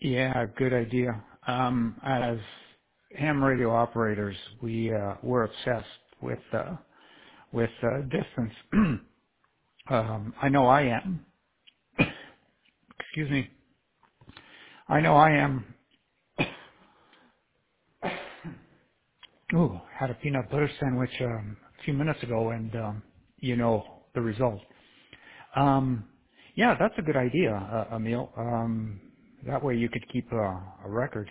Yeah, good idea. As ham radio operators, we're obsessed with distance. I know I am. Excuse me. I know I am. Ooh, had a peanut butter sandwich a few minutes ago, and you know the result. Um, yeah, that's a good idea, Emil. That way you could keep a record.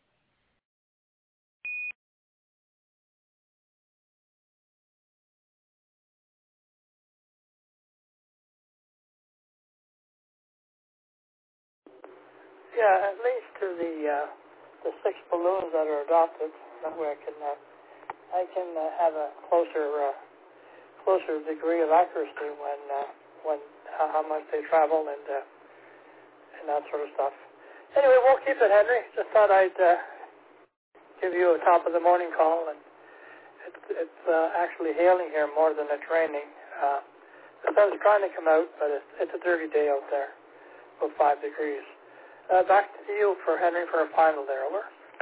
Yeah, at least to the six balloons that are adopted. That way I can have a closer degree of accuracy when how much they travel and that sort of stuff. Anyway, we'll keep it, Henry. Just thought I'd give you a top of the morning call, and it's actually hailing here more than it's raining. The sun's trying to come out, but it's a dirty day out there, about 5 degrees. Back to you for Henry for a final there, over.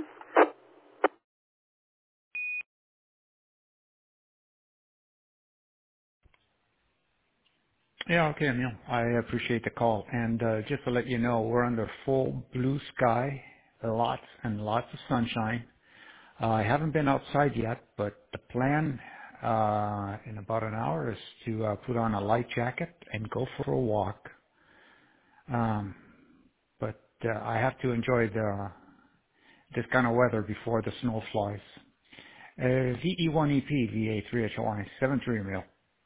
Yeah, okay, Emil. I appreciate the call. And just to let you know, we're under full blue sky, lots and lots of sunshine. I haven't been outside yet, but the plan in about an hour is to put on a light jacket and go for a walk. Um, but I have to enjoy this kind of weather before the snow flies. VE1EP, VA3HY, 73 Emil.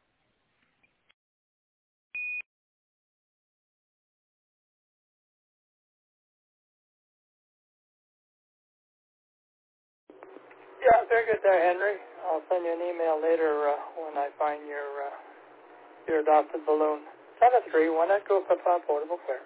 Yeah, very good there, Henry. I'll send you an email later when I find your adopted balloon. 7-3, 1 Echo Papa Portable Fair.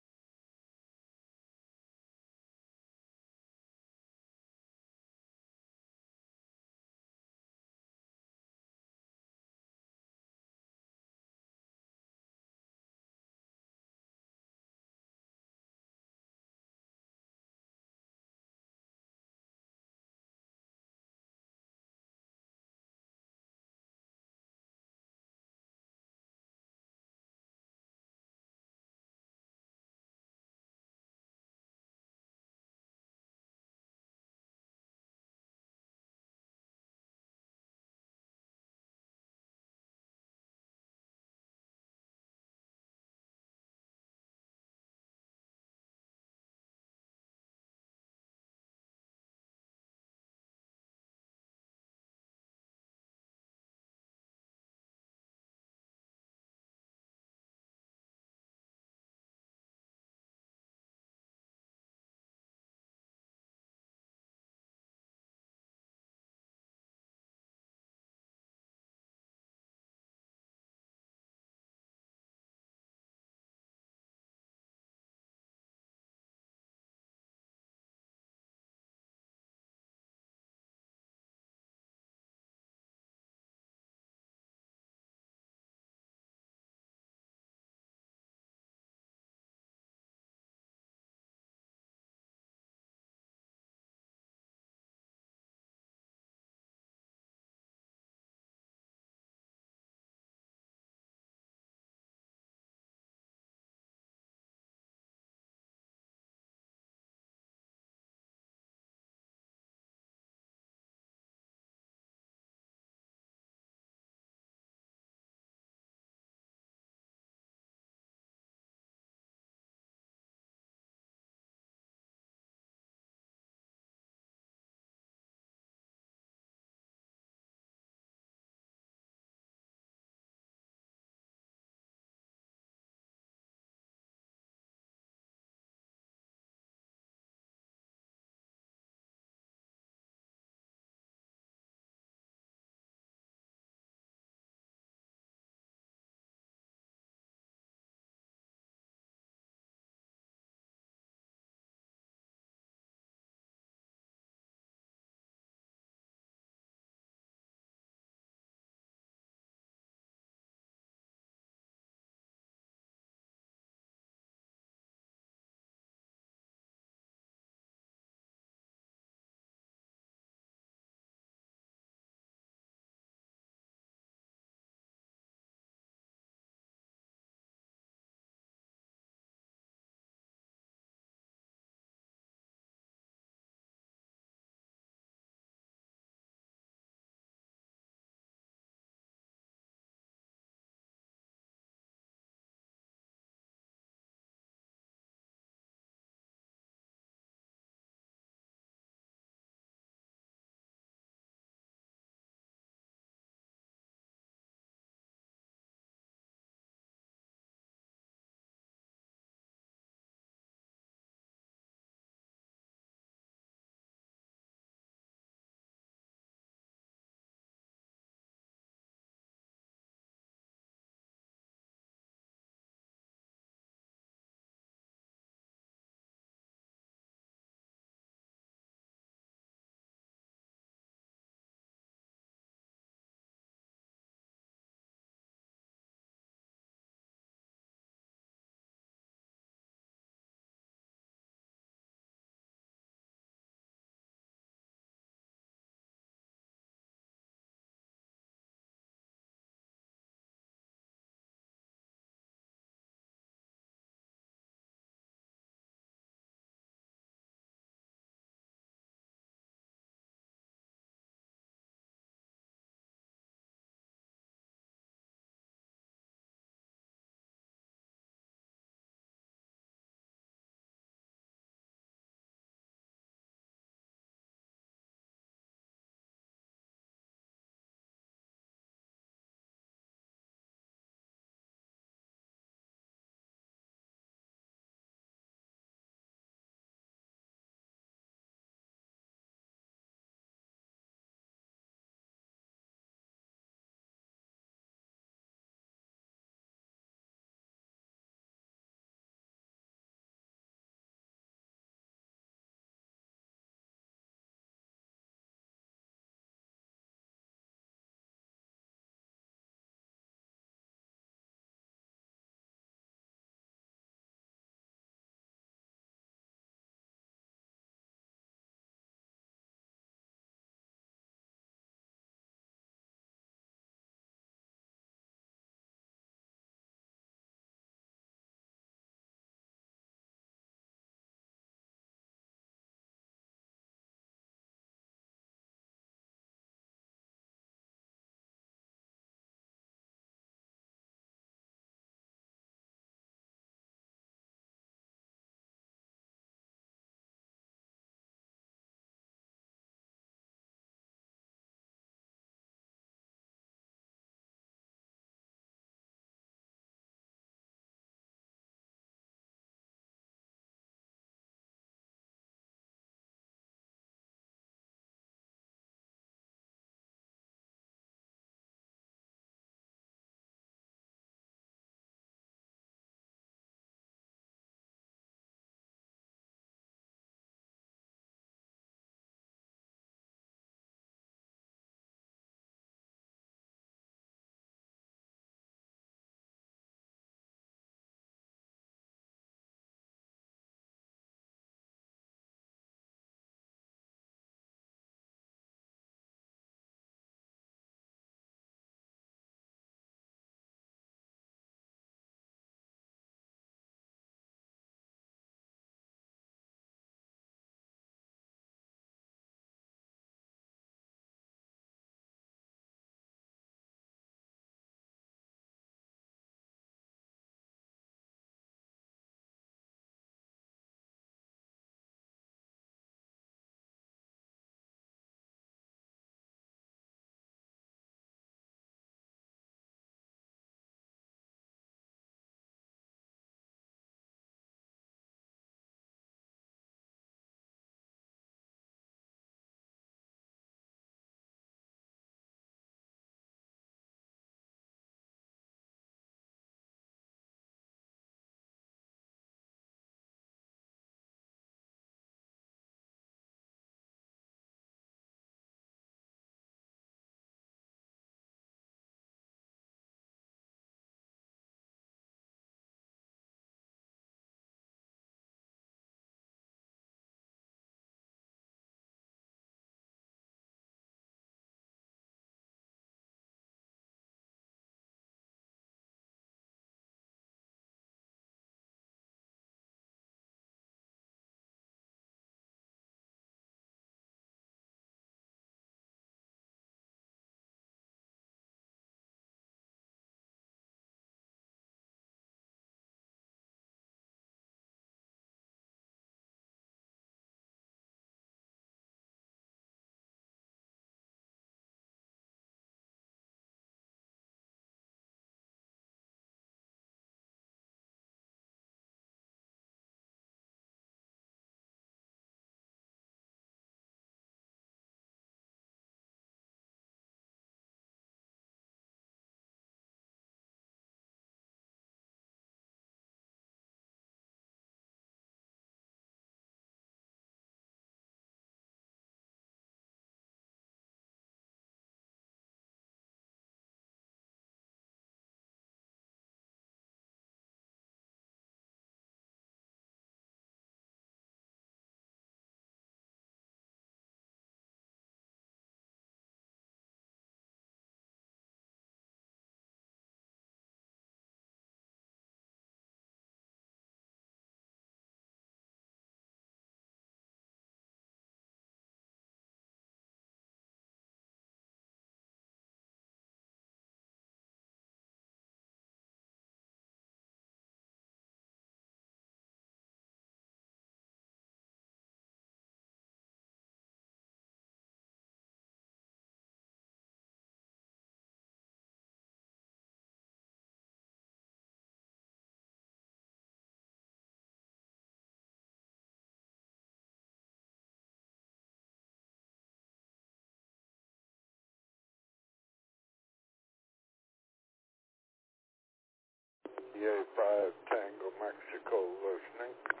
Yankee 5 Tango Mexico listening.